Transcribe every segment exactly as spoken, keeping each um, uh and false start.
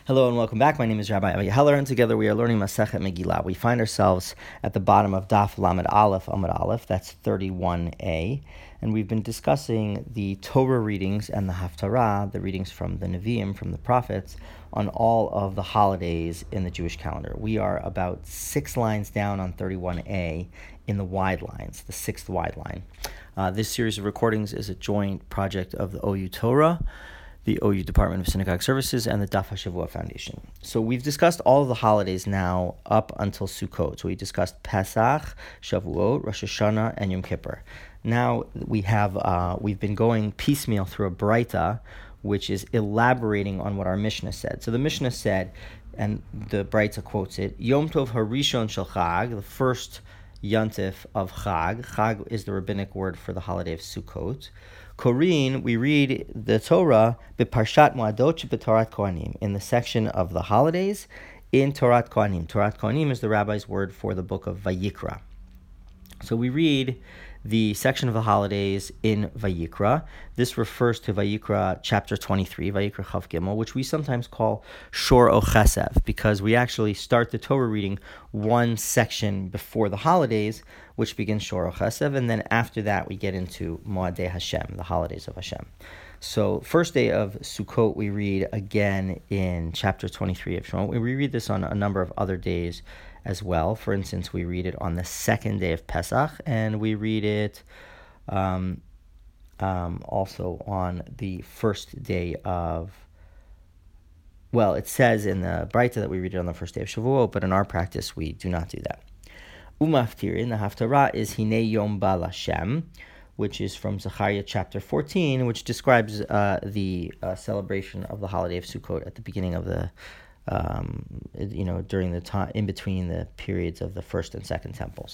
Hello and welcome back. My name is Rabbi Avi Heller, and together we are learning Masechet Megillah. We find ourselves at the bottom of Daf Lamed Aleph, Amud Aleph, that's thirty-one A, and we've been discussing the Torah readings and the Haftarah, the readings from the Nevi'im, from the prophets, on all of the holidays in the Jewish calendar. We are about six lines down on thirty-one A in the wide lines, the sixth wide line. Uh, this series of recordings is a joint project of the O U Torah, the O U Department of Synagogue Services, and the Daf HaShavua Foundation. So we've discussed all of the holidays now up until Sukkot. So we discussed Pesach, Shavuot, Rosh Hashanah, and Yom Kippur. Now we have uh, we've been going piecemeal through a Braita, which is elaborating on what our Mishnah said. So the Mishnah said, and the Braita quotes it, Yom Tov Harishon Shel Chag, the first Yontif of Chag. Chag is the rabbinic word for the holiday of Sukkot. Korin, we read the Torah B'Parshat Moadot B'Torat Kohanim, in the section of the holidays in Torat Kohanim. Torat Kohanim is the rabbi's word for the book of Vayikra. So we read the section of the holidays in Vayikra. This refers to Vayikra chapter twenty-three, Vayikra Chav Gimel, which we sometimes call Shor O Chesev, because we actually start the Torah reading one section before the holidays, which begins Shor O Chesev, and then after that we get into Moadei Hashem, the holidays of Hashem. So first day of Sukkot we read again in chapter twenty-three of Shemot. We read this on a number of other days as well. For instance, we read it on the second day of Pesach, and we read it um, um, also on the first day of, well, it says in the Braita that we read it on the first day of Shavuot, but in our practice we do not do that. Umaftirin, the Haftarah, is Hinei Yom Bal Hashem, which is from Zechariah chapter fourteen, which describes uh, the uh, celebration of the holiday of Sukkot at the beginning of the Um, you know, during the time in between the periods of the first and second temples.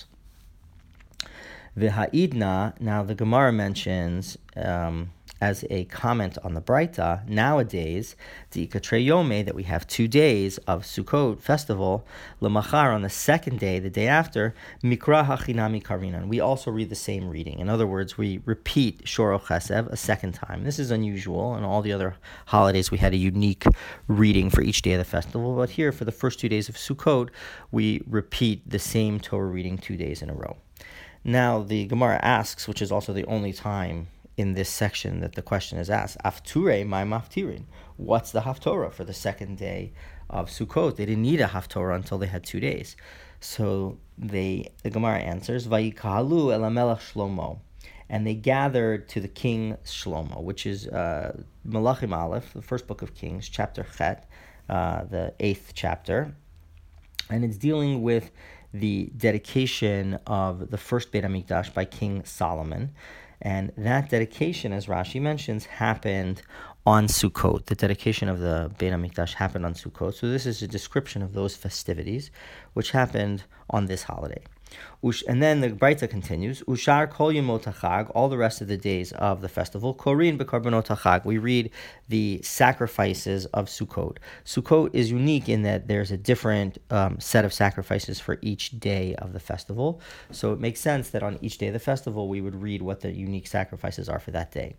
V'ha'idna, now the Gemara mentions um, as a comment on the Braita, nowadays, the Ikatreyome, that we have two days of Sukkot festival, Lamachar, on the second day, the day after, Mikra Hachinami Karinan. We also read the same reading. In other words, we repeat Shor O Chesev a second time. This is unusual. On all the other holidays, we had a unique reading for each day of the festival. But here, for the first two days of Sukkot, we repeat the same Torah reading two days in a row. Now, the Gemara asks, which is also the only time in this section that the question is asked, Afture my maftirin. What's the Haftorah for the second day of Sukkot? They didn't need a Haftorah until they had two days. So they, the Gemara answers, Vayikahalu el HaMelech Shlomo. And they gathered to the king Shlomo, which is uh, Malachim Aleph, the first book of Kings, chapter Chet, uh, the eighth chapter. And it's dealing with the dedication of the first Beit HaMikdash by King Solomon. And that dedication, as Rashi mentions, happened on Sukkot. The dedication of the Beit HaMikdash happened on Sukkot. So this is a description of those festivities, which happened on this holiday. And then the Braita continues, Ushar kol yemot hachag, all the rest of the days of the festival, korin b'karbonot hachag, we read the sacrifices of Sukkot. Sukkot is unique in that there's a different um, set of sacrifices for each day of the festival. So it makes sense that on each day of the festival, we would read what the unique sacrifices are for that day.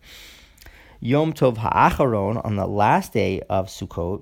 Yom Tov ha'acharon, on the last day of Sukkot,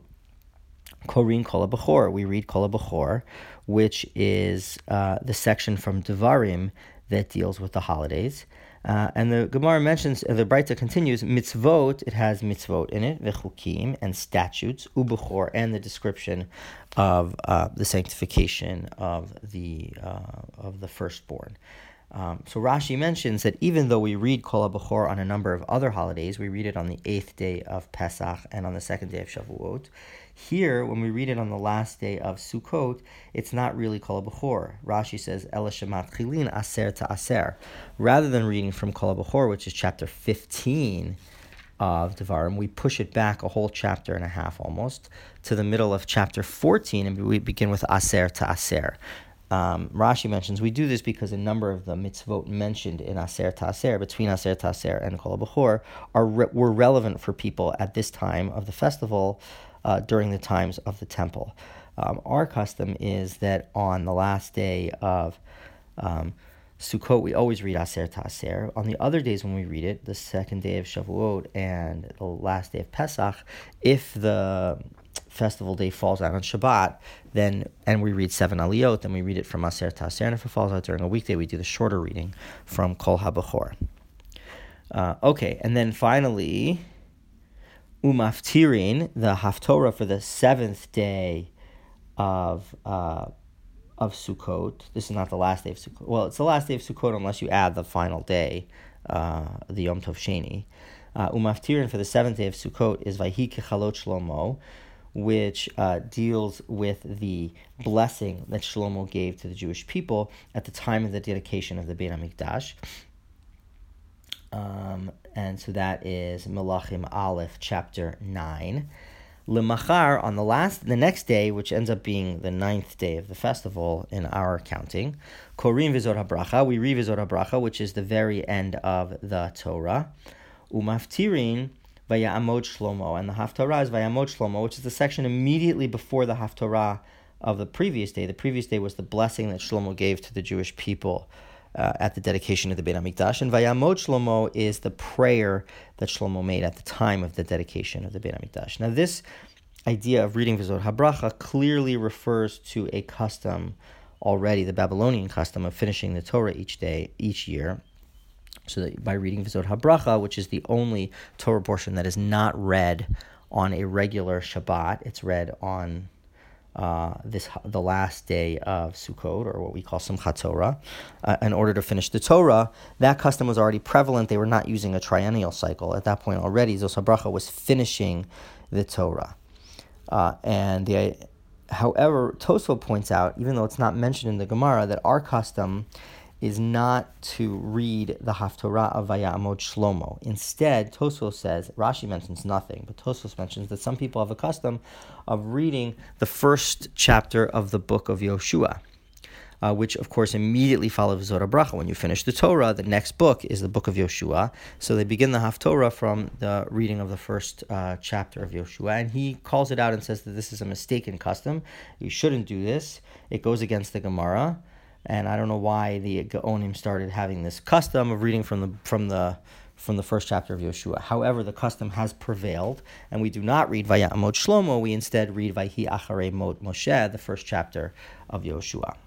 korin kol ha'bechor, we read kol ha'bechor, which is uh, the section from Devarim that deals with the holidays. Uh, and the Gemara mentions, uh, the Braita continues, mitzvot, it has mitzvot in it, v'chukim, and statutes, u'bechor, and the description of uh, the sanctification of the uh, of the firstborn. Um, so Rashi mentions that even though we read Kol HaBechor on a number of other holidays, we read it on the eighth day of Pesach and on the second day of Shavuot. Here, when we read it on the last day of Sukkot, it's not really Kol HaBechor. Rashi says, Ela shemat chilin aser ta aser. Rather than reading from Kol HaBechor, which is chapter fifteen of Devarim, we push it back a whole chapter and a half almost to the middle of chapter fourteen, and we begin with aser ta aser. Um, Rashi mentions we do this because a number of the mitzvot mentioned in Aser Ta'aser, between Aser Ta'aser and Kol HaBechor, are re- were relevant for people at this time of the festival uh, during the times of the temple. Um, our custom is that on the last day of um, Sukkot, we always read Aser Ta'aser. On the other days when we read it, the second day of Shavuot and the last day of Pesach, if the festival day falls out on Shabbat, then and we read seven aliyot, then we read it from Aser to Aser, and if it falls out during a weekday, we do the shorter reading from Kol HaBechor. Uh, okay, and then finally, Umaftirin, the Haftorah for the seventh day of uh, of Sukkot. This is not the last day of Sukkot. Well, it's the last day of Sukkot unless you add the final day, uh, the Yom Tov Sheni. Uh, Umaftirin for the seventh day of Sukkot is Vayhi Kechalot Shlomo, which uh, deals with the blessing that Shlomo gave to the Jewish people at the time of the dedication of the Beit HaMikdash. Um, and so that is Melachim Aleph, chapter nine. Lemachar, on the last, the next day, which ends up being the ninth day of the festival in our counting, Korim Vizor HaBracha, we read Vizor HaBracha, which is the very end of the Torah. Umaftirin Vayamod Shlomo, and the Haftarah is Vayamod Shlomo, which is the section immediately before the Haftarah of the previous day. The previous day was the blessing that Shlomo gave to the Jewish people uh, at the dedication of the Beit HaMikdash, and Vayamod Shlomo is the prayer that Shlomo made at the time of the dedication of the Beit HaMikdash. Now, this idea of reading Vizor HaBracha clearly refers to a custom already, the Babylonian custom of finishing the Torah each day, each year. So that by reading Vizor HaBracha, which is the only Torah portion that is not read on a regular Shabbat, it's read on uh, this the last day of Sukkot, or what we call Simchat Torah, uh, in order to finish the Torah. That custom was already prevalent. They were not using a triennial cycle. At that point already, Vizor HaBracha was finishing the Torah. Uh, and the, however, Tosfot points out, even though it's not mentioned in the Gemara, that our custom is not to read the Haftorah of Vayamod Shlomo. Instead, Tosfos says, Rashi mentions nothing, but Tosfos mentions that some people have a custom of reading the first chapter of the book of Yoshua, uh, which of course immediately follows Vizor HaBracha. When you finish the Torah, the next book is the book of Yoshua. So they begin the Haftorah from the reading of the first uh, chapter of Yoshua, and he calls it out and says that this is a mistaken custom. You shouldn't do this. It goes against the Gemara. And I don't know why the Gaonim started having this custom of reading from the from the from the first chapter of Yoshua. However, the custom has prevailed, and we do not read Vayamod Shlomo. We instead read Vayhi Acharei Mot Moshe, the first chapter of Yoshua.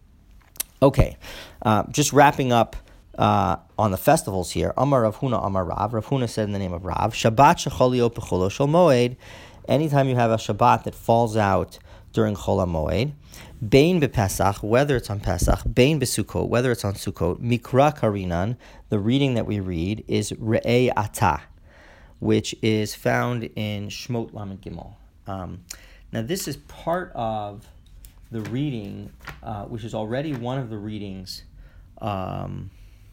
Okay, uh, just wrapping up uh, on the festivals here. Amar Rav Huna, Amar Rav. Rav Huna said in the name of Rav, Shabbat shechol liot b'cholo shel moed. Anytime you have a Shabbat that falls out during Chol HaMoed, Bein bePesach, whether it's on Pesach, Bein beSukkot, whether it's on Sukkot, Mikra Karinan, the reading that we read is Re'ei Ata, which is found in Shmot Lamed Gimel. Um, now this is part of the reading, uh, which is already one of the readings um,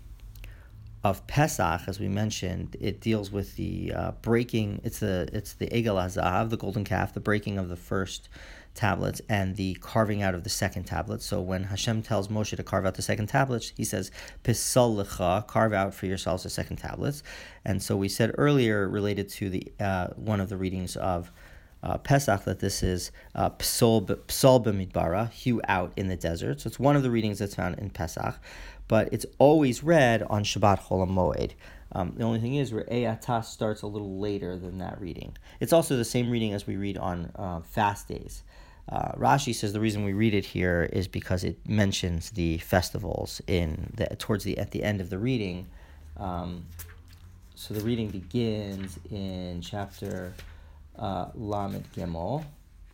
of Pesach, as we mentioned. It deals with the uh, breaking, it's the, it's the Egel HaZahav, the golden calf, the breaking of the first tablets and the carving out of the second tablet. So when Hashem tells Moshe to carve out the second tablets, he says, Pisal lecha, carve out for yourselves the second tablets. And so we said earlier, related to the uh, one of the readings of uh, Pesach, that this is uh, Psal b'midbara, hew out in the desert. So it's one of the readings that's found in Pesach, but it's always read on Shabbat Chol HaMoed. Um, the only thing is, Re'ei Ata starts a little later than that reading. It's also the same reading as we read on uh, fast days. Uh, Rashi says the reason we read it here is because it mentions the festivals in the, towards the at the end of the reading. Um, so the reading begins in chapter uh, Lamed Gimel.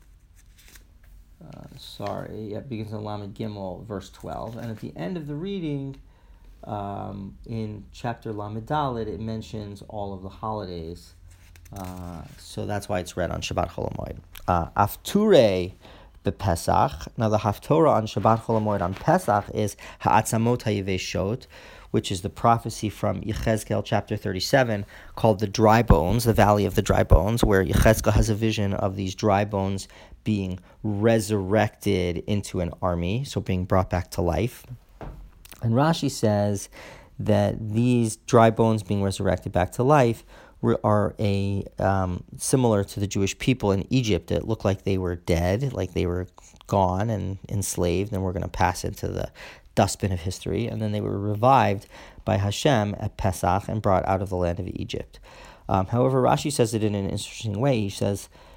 Uh, sorry, it begins in Lamed Gimel, verse twelve, and at the end of the reading, um, in chapter Lamed Dalet, it mentions all of the holidays. Uh, so that's why it's read on Shabbat Chol HaMoed. Uh, Afturei bePesach. Now the Haftorah on Shabbat Chol HaMoed on Pesach is Ha'atzamot HaYeveshot, which is the prophecy from Yechezkel chapter thirty-seven, called the dry bones, the valley of the dry bones, where Yechezkel has a vision of these dry bones being resurrected into an army, so being brought back to life. And Rashi says that these dry bones being resurrected back to life are a um, similar to the Jewish people in Egypt. It looked like they were dead, like they were gone and enslaved, and we're going to pass into the dustbin of history. And then they were revived by Hashem at Pesach and brought out of the land of Egypt. Um, however, Rashi says it in an interesting way. He says,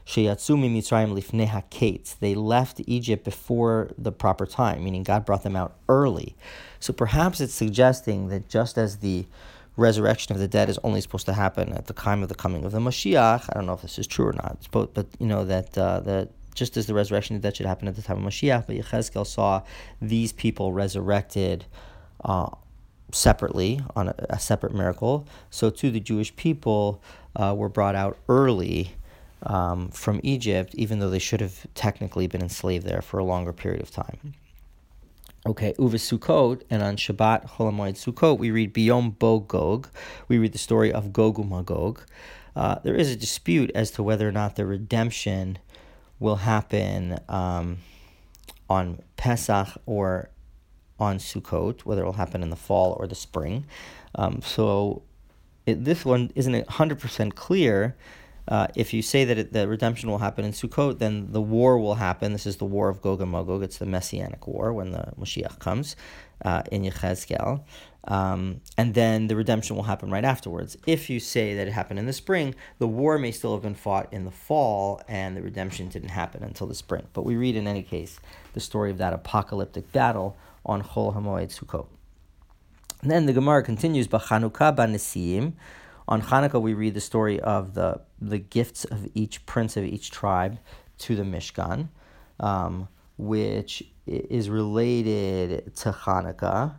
Sheyatzu miMitzrayim lifnei haketz. They left Egypt before the proper time, meaning God brought them out early. So perhaps it's suggesting that just as the resurrection of the dead is only supposed to happen at the time of the coming of the Mashiach, I don't know if this is true or not, but, but you know, that uh, that just as the resurrection of the dead should happen at the time of Mashiach, but Yechezkel saw these people resurrected uh, separately on a, a separate miracle, so too the Jewish people uh, were brought out early um, from Egypt, even though they should have technically been enslaved there for a longer period of time. Okay, Uve Sukkot, and on Shabbat Chol HaMoed Sukkot, we read Biyom Bo Gog. We read the story of Gog uMagog. Uh, there is a dispute as to whether or not the redemption will happen um, on Pesach or on Sukkot, whether it will happen in the fall or the spring. Um, so it, this one isn't one hundred percent clear. Uh, if you say that it, the redemption will happen in Sukkot, then the war will happen. This is the war of Gog and Magog. It's the Messianic war when the Mashiach comes uh, in Yechezkel. Um, and then the redemption will happen right afterwards. If you say that it happened in the spring, the war may still have been fought in the fall, and the redemption didn't happen until the spring. But we read, in any case, the story of that apocalyptic battle on Chol HaMoed Sukkot. And then the Gemara continues, B'Chanukah B'Nesiim. On Hanukkah, we read the story of the, the gifts of each prince of each tribe to the Mishkan, um, which is related to Hanukkah.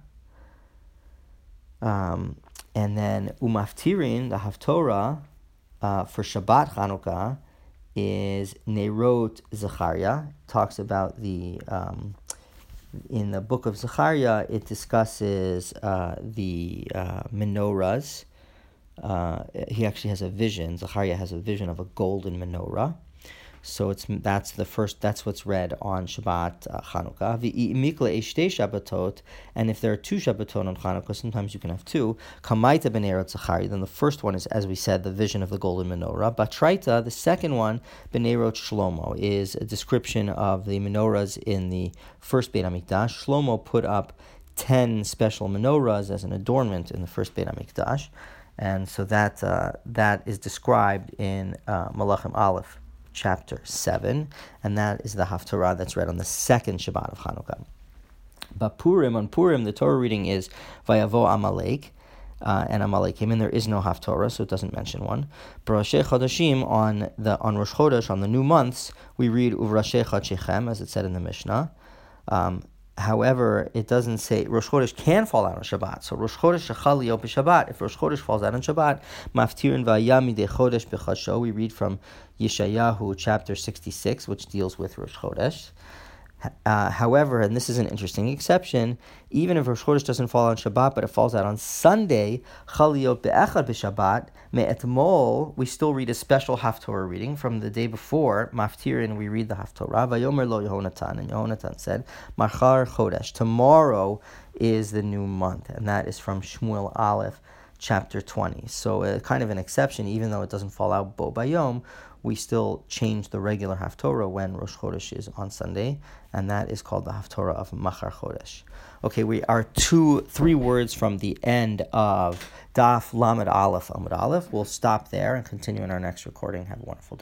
Um, and then Umaftirin, the Haftorah, uh, for Shabbat Hanukkah, is Nerot Zechariah. Talks about the, um, in the book of Zechariah, it discusses uh, the uh, menorahs. Uh, he actually has a vision. Zechariah has a vision of a golden menorah. So it's that's the first. That's what's read on Shabbat uh, Chanukah. V'imikla eshtei Shabbatot, and if there are two Shabbatot on Chanukah, sometimes you can have two. Kamaita b'nerot Zechariah. Then the first one is, as we said, the vision of the golden menorah. Batraita, the second one, b'nerot Shlomo, is a description of the menorahs in the first Beit Hamikdash. Shlomo put up ten special menorahs as an adornment in the first Beit Hamikdash. And so that uh, that is described in uh, Malachim Aleph, chapter seven, and that is the Haftarah that's read on the second Shabbat of Hanukkah. But Purim, on Purim, the Torah reading is Vayavo Amalek, uh, and Amalek came in. There is no Haftarah, so it doesn't mention one. B'Roshei Chodashim, on the on Rosh Chodesh, on the new months, we read Uvrashei Chodshechem, as it said in the Mishnah. Um, However, it doesn't say Rosh Chodesh can fall out on Shabbat. So Rosh Chodesh shechal liyot b'Shabbat. If Rosh Chodesh falls out on Shabbat, maftirin v'ayam midei chodesh b'chasho. We read from Yeshayahu chapter sixty-six, which deals with Rosh Chodesh. Uh, however, and this is an interesting exception, even if Rosh Chodesh doesn't fall on Shabbat, but it falls out on Sunday, chal liyot be'echad b'Shabbat, me'etmol, we still read a special Haftorah reading from the day before, maftirin, we read the Haftorah, vayomer lo Yehonatan, and Yehonatan said, machar chodesh, tomorrow is the new month, and that is from Shmuel Aleph, chapter twenty. So uh, kind of an exception, even though it doesn't fall out bo bayom, we still change the regular Haftorah when Rosh Chodesh is on Sunday, and that is called the Haftorah of Machar Chodesh. Okay, we are two, three words from the end of Daf Lamed Aleph Amud Aleph. We'll stop there and continue in our next recording. Have a wonderful day.